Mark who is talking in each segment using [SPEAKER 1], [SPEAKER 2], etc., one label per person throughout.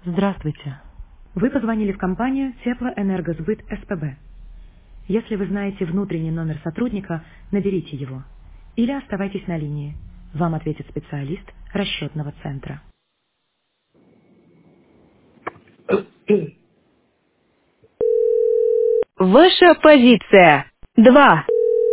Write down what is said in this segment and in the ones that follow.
[SPEAKER 1] Здравствуйте. Вы позвонили в компанию Теплоэнергосбыт СПБ. Если вы знаете внутренний номер сотрудника, наберите его. Или оставайтесь на линии. Вам ответит специалист расчетного центра. Ваша позиция. 2.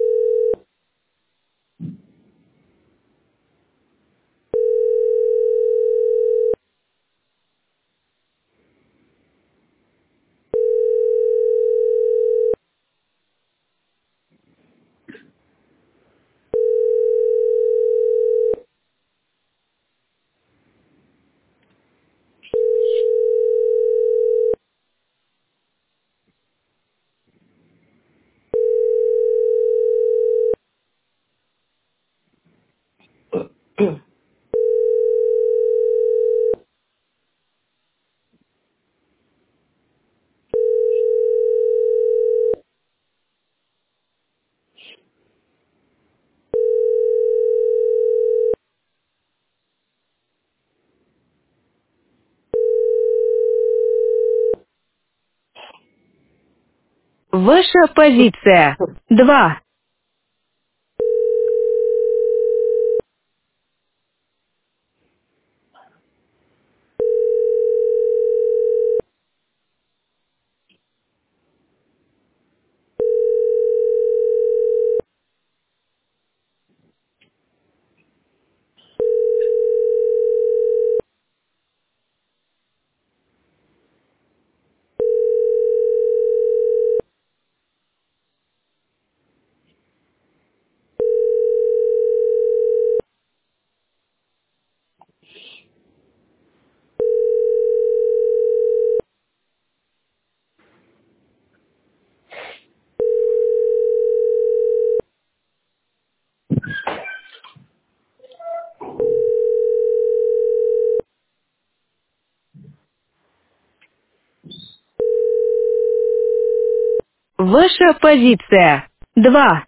[SPEAKER 1] Ваша позиция. 2. Ваша позиция. 2.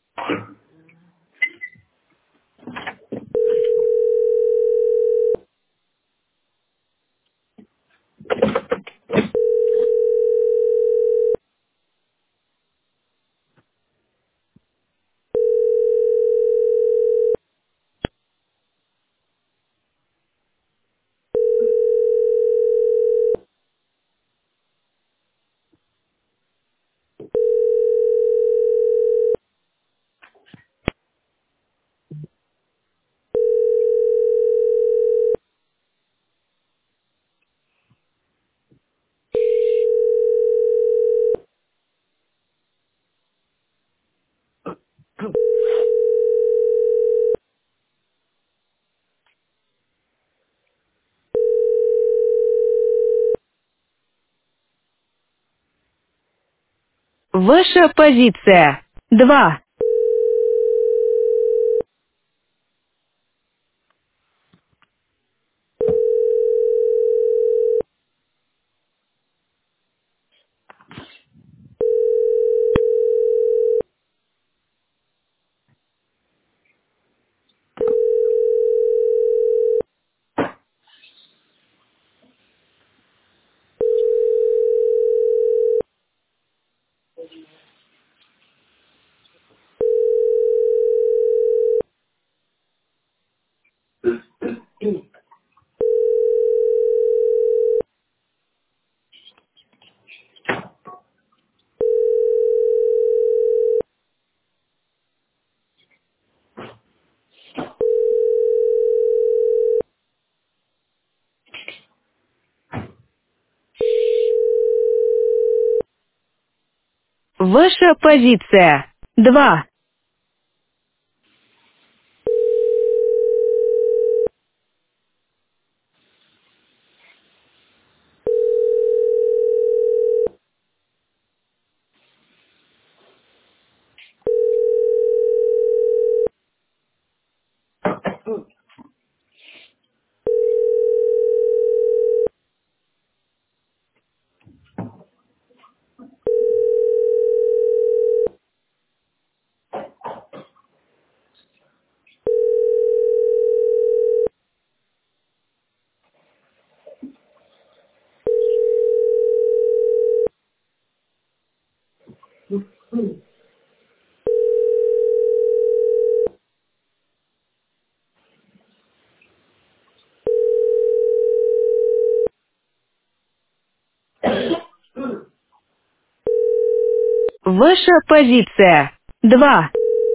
[SPEAKER 1] Ваша позиция. 2. Ваша позиция. 2. Ваша позиция. 2.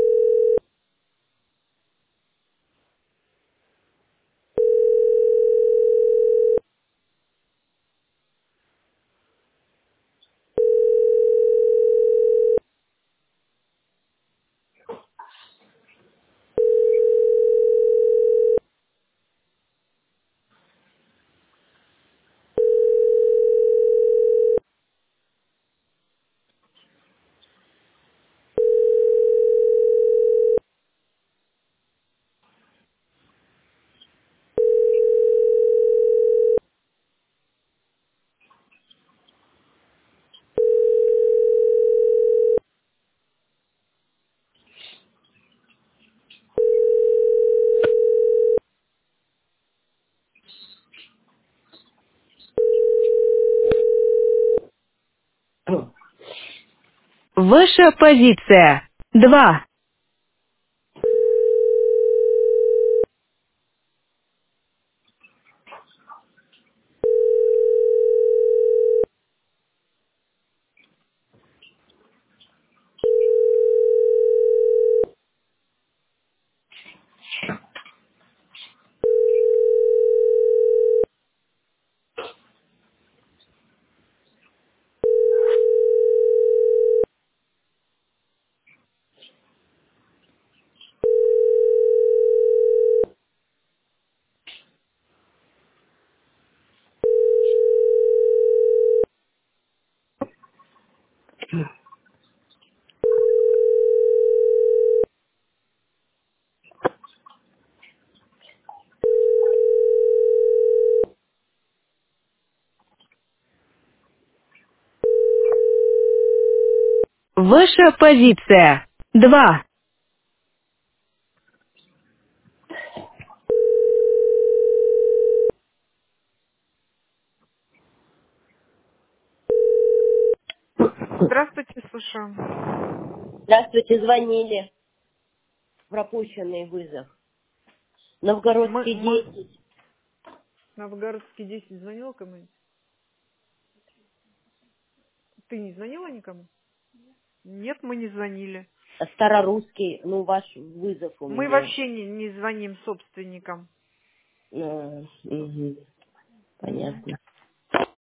[SPEAKER 1] Ваша позиция. 2. Ваша позиция. 2.
[SPEAKER 2] Здравствуйте, слушаю.
[SPEAKER 3] Здравствуйте, звонили. Пропущенный вызов. Новгородский
[SPEAKER 2] Мы
[SPEAKER 3] 10.
[SPEAKER 2] Новгородский 10 звонила кому-нибудь? Ты не звонила никому? Нет, мы не звонили.
[SPEAKER 3] Старорусский, ну, ваш вызов у
[SPEAKER 2] Мы
[SPEAKER 3] меня.
[SPEAKER 2] вообще не звоним собственникам.
[SPEAKER 3] Мгм. Понятно.